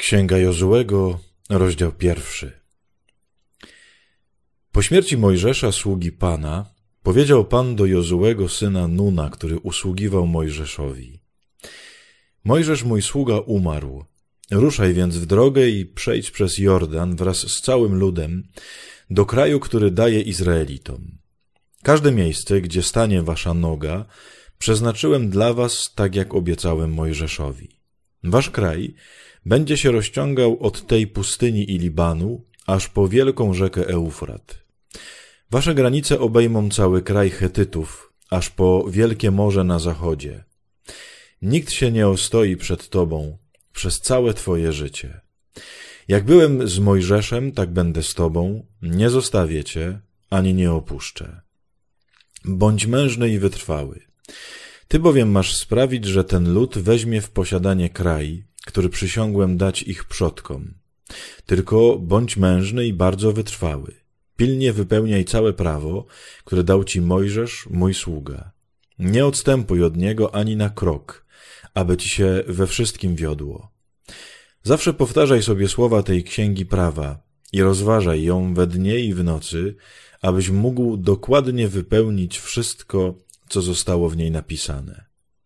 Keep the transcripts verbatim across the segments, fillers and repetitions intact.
Księga Jozułego, rozdział pierwszy. Po śmierci Mojżesza, sługi Pana, powiedział Pan do Jozułego, syna Nuna, który usługiwał Mojżeszowi: Mojżesz, mój sługa, umarł. Ruszaj więc w drogę i przejdź przez Jordan wraz z całym ludem do kraju, który daję Izraelitom. Każde miejsce, gdzie stanie wasza noga, przeznaczyłem dla was, tak jak obiecałem Mojżeszowi. Wasz kraj będzie się rozciągał od tej pustyni i Libanu, aż po wielką rzekę Eufrat. Wasze granice obejmą cały kraj Chetytów, aż po wielkie morze na zachodzie. Nikt się nie ostoi przed tobą przez całe twoje życie. Jak byłem z Mojżeszem, tak będę z tobą, nie zostawię cię, ani nie opuszczę. Bądź mężny i wytrwały. Ty bowiem masz sprawić, że ten lud weźmie w posiadanie kraj, który przysiągłem dać ich przodkom. Tylko bądź mężny i bardzo wytrwały. Pilnie wypełniaj całe prawo, które dał ci Mojżesz, mój sługa. Nie odstępuj od niego ani na krok, aby ci się we wszystkim wiodło. Zawsze powtarzaj sobie słowa tej księgi prawa i rozważaj ją we dnie i w nocy, abyś mógł dokładnie wypełnić wszystko, co zostało w niej napisane.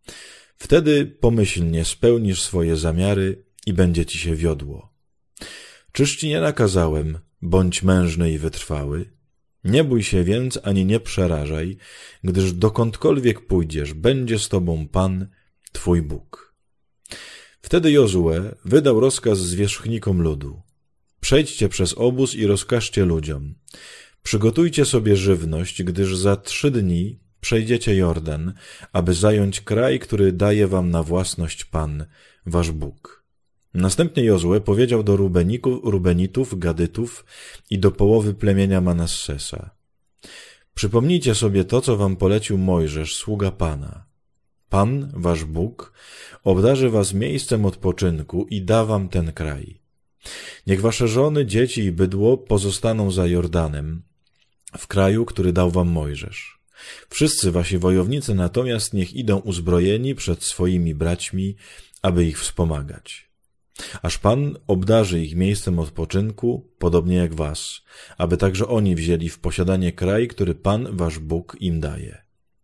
Wtedy pomyślnie spełnisz swoje zamiary i będzie ci się wiodło. Czyż ci nie nakazałem, bądź mężny i wytrwały? Nie bój się więc ani nie przerażaj, gdyż dokądkolwiek pójdziesz, będzie z tobą Pan, twój Bóg. Wtedy Jozue wydał rozkaz zwierzchnikom ludu: Przejdźcie przez obóz i rozkażcie ludziom. Przygotujcie sobie żywność, gdyż za trzy dni przejdziecie Jordan, aby zająć kraj, który daje wam na własność Pan, wasz Bóg. Następnie Jozue powiedział do Rubeników, Rubenitów, Gadytów i do połowy plemienia Manassesa: Przypomnijcie sobie to, co wam polecił Mojżesz, sługa Pana. Pan, wasz Bóg, obdarzy was miejscem odpoczynku i da wam ten kraj. Niech wasze żony, dzieci i bydło pozostaną za Jordanem, w kraju, który dał wam Mojżesz. Wszyscy wasi wojownicy natomiast niech idą uzbrojeni przed swoimi braćmi, aby ich wspomagać. Aż Pan obdarzy ich miejscem odpoczynku, podobnie jak was, aby także oni wzięli w posiadanie kraj, który Pan, wasz Bóg, im daje.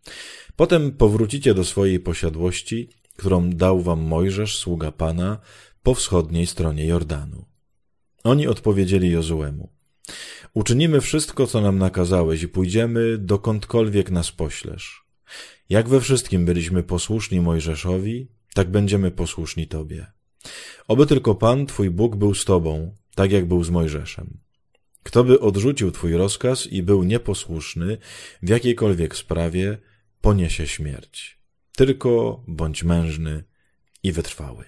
Potem powrócicie do swojej posiadłości, którą dał wam Mojżesz, sługa Pana, po wschodniej stronie Jordanu. Oni odpowiedzieli Jozuemu: Uczynimy wszystko, co nam nakazałeś i pójdziemy dokądkolwiek nas poślesz. Jak we wszystkim byliśmy posłuszni Mojżeszowi, tak będziemy posłuszni Tobie. Oby tylko Pan, Twój Bóg, był z Tobą, tak jak był z Mojżeszem. Kto by odrzucił Twój rozkaz i był nieposłuszny w jakiejkolwiek sprawie, poniesie śmierć. Tylko bądź mężny i wytrwały.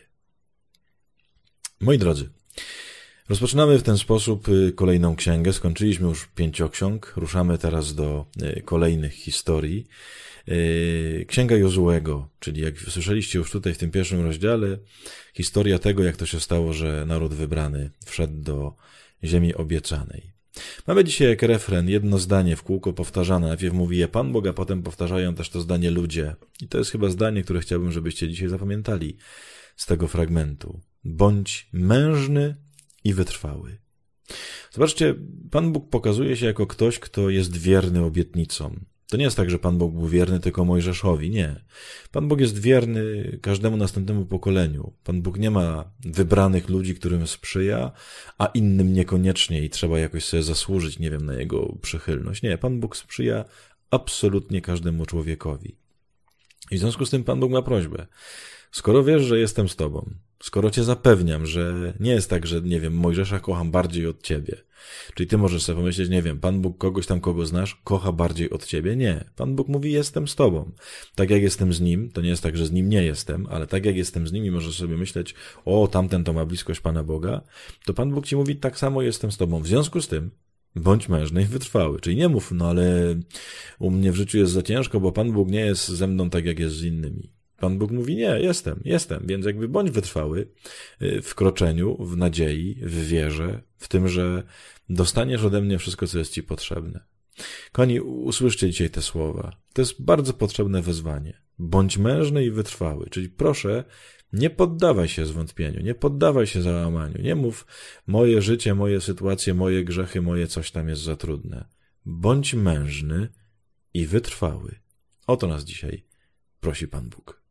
Moi drodzy, rozpoczynamy w ten sposób kolejną księgę. Skończyliśmy już pięcioksiąg. Ruszamy teraz do kolejnych historii. Księga Jozułego, czyli jak słyszeliście już tutaj w tym pierwszym rozdziale, historia tego, jak to się stało, że naród wybrany wszedł do ziemi obiecanej. Mamy dzisiaj jak refren jedno zdanie w kółko powtarzane. Najpierw mówi je Pan Bóg, a potem powtarzają też to zdanie ludzie. I to jest chyba zdanie, które chciałbym, żebyście dzisiaj zapamiętali z tego fragmentu. Bądź mężny i wytrwały. Zobaczcie, Pan Bóg pokazuje się jako ktoś, kto jest wierny obietnicom. To nie jest tak, że Pan Bóg był wierny tylko Mojżeszowi, nie. Pan Bóg jest wierny każdemu następnemu pokoleniu. Pan Bóg nie ma wybranych ludzi, którym sprzyja, a innym niekoniecznie i trzeba jakoś sobie zasłużyć, nie wiem, na jego przychylność. Nie, Pan Bóg sprzyja absolutnie każdemu człowiekowi. I w związku z tym Pan Bóg ma prośbę. Skoro wiesz, że jestem z tobą, skoro cię zapewniam, że nie jest tak, że, nie wiem, Mojżesza kocham bardziej od ciebie, czyli ty możesz sobie pomyśleć, nie wiem, Pan Bóg kogoś tam, kogo znasz, kocha bardziej od ciebie. Nie. Pan Bóg mówi, jestem z tobą. Tak jak jestem z Nim, to nie jest tak, że z Nim nie jestem, ale tak jak jestem z Nim i możesz sobie myśleć, o, tamten to ma bliskość Pana Boga, to Pan Bóg ci mówi, tak samo jestem z tobą. W związku z tym bądź mężny i wytrwały. Czyli nie mów, no ale u mnie w życiu jest za ciężko, bo Pan Bóg nie jest ze mną tak, jak jest z innymi. Pan Bóg mówi, nie, jestem, jestem, więc jakby bądź wytrwały w kroczeniu, w nadziei, w wierze, w tym, że dostaniesz ode mnie wszystko, co jest ci potrzebne. Kochani, usłyszcie dzisiaj te słowa. To jest bardzo potrzebne wezwanie. Bądź mężny i wytrwały. Czyli proszę, nie poddawaj się zwątpieniu, nie poddawaj się załamaniu. Nie mów, moje życie, moje sytuacje, moje grzechy, moje coś tam jest za trudne. Bądź mężny i wytrwały. O to nas dzisiaj prosi Pan Bóg.